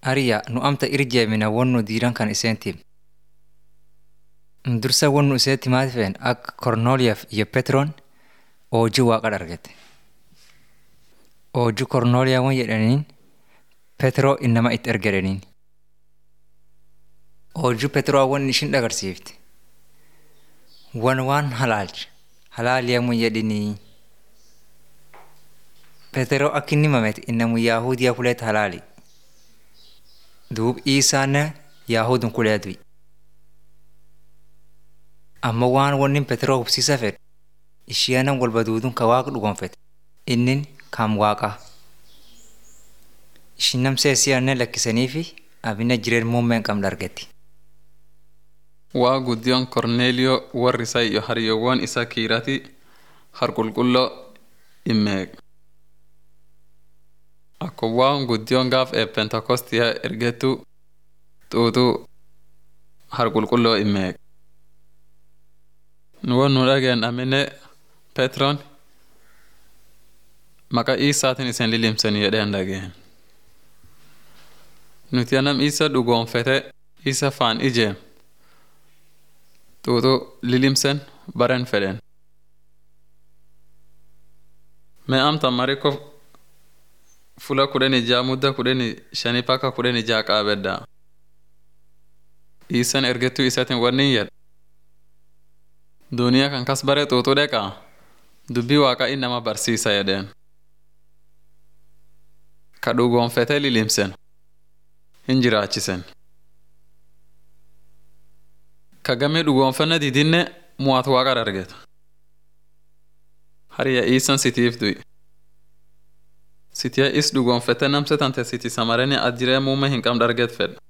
Ariya nu amta irjeemina wonnu diiran kan iseentim. Dursa wonnu iseetti maati feen akka Kornooliyaaf iyo Petroon oojii waaqa argate. Oojii Kornooliyaa jedhaniin Petroo innama itti ergadaniin. Oojii Petroo wanni ishin dhagarsiifte. Waan halaalcha. Halaaliyaa jedhinii. Petroo akka inni mamete innamu Yaahudiyaa kuleet halaali. Duub Iisaana Yaahudun kulee du'i. Amma waan wannin Petroo hubsiisa fedhe ishiyaanan walba duudun ka waaqa dhugonfete innin kam waaqaa. Ishin namseessiyaanne lakkisanii fi abina jireen muummeen qabna argatti. Waa guddiyoon Korneeliyoo warri isaa iyo hariyoowwan isa kiirati harqulqulloo immeeq. Akko waan guddiyoon gaaf Pentekostiyaa ergettu xuuxuu harqulqulloo immeeq. Nuwwan nu dhageen amine Petroon maqaa Iisaatiin iseen lilimsanii jedheen dhageen. Nuti anam Iisa dhugoonfete Iisa faan ijeem. Xuuxuu lilimsen baren fedhen. Mee amta marikoo fula 16 mudda 15 paka 16 qaabedda. Iisan ergettuu isaatiin wanni jedha. Duniyaa kan kas bare xuuxuu dheqaa dubbii waaqa innama barsiisa jedheen. Ka dhugoonfete lilimsen hin jiraachisen. Ka gamee dhugoonfanna didinne mu'aatu waaqa argeta. Hariya Iisan sitiif du'i. Sitiya is dhugoonfete namse tante siti samareni adjiree muume hin qabne arget fedha.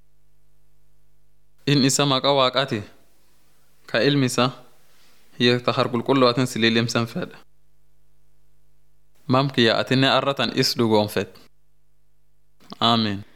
In isa maqaa waaqaati ka ilmisa hiya ta harqulqullootin si lilimsen fedha. Mamkiyya atinne arratan is dhugoonfet. Aamin.